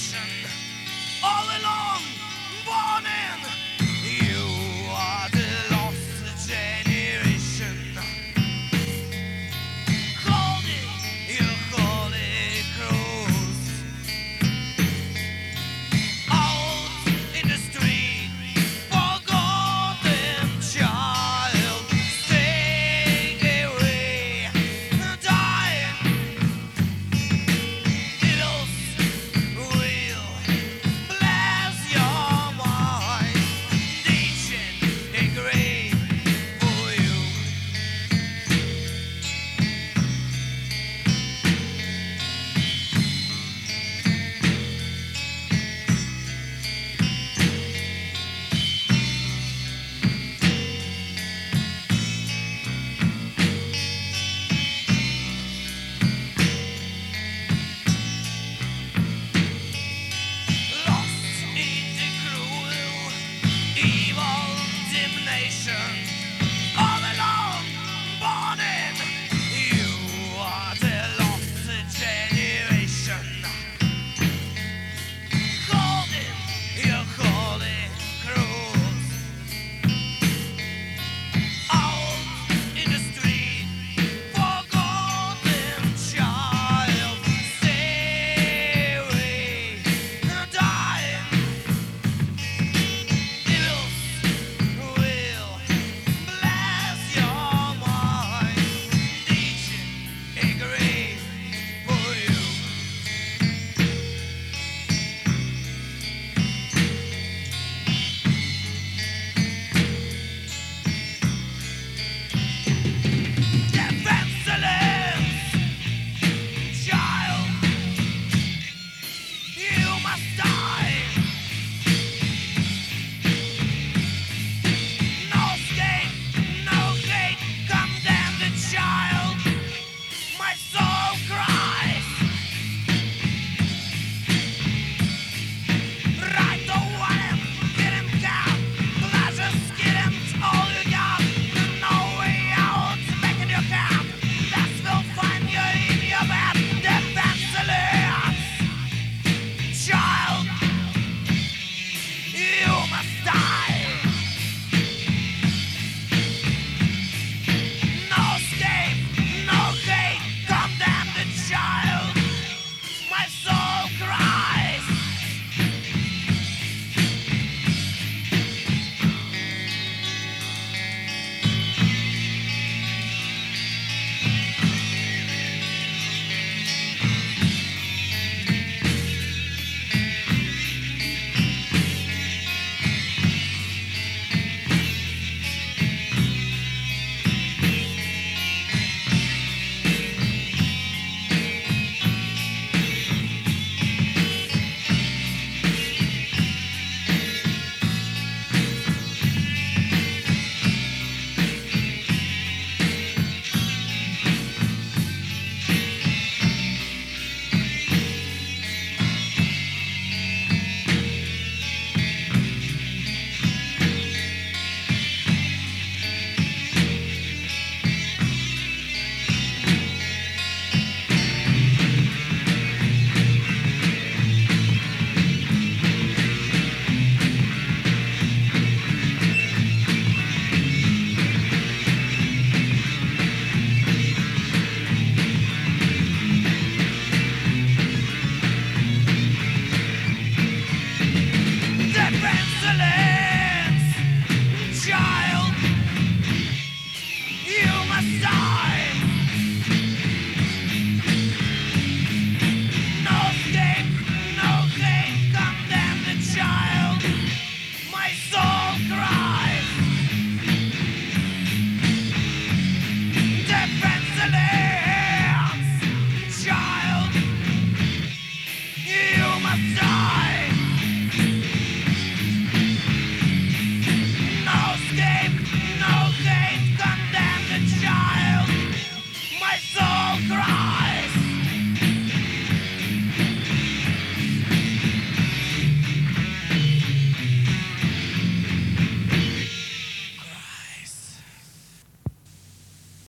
generation. All along, born in. You are the lost generation. Holding your holy cross. Out in the street, forgotten child. Staying away, dying. Devils will bless your mind, teaching a grave for you. Lost in the cruel, evil damnation. All along, born in. You are the lost generation. Holding your holy cross. Out in the street, forgotten child. Stay away, dying. Devils will bless your mind, teaching a grave for you. Defenseless child, you must die.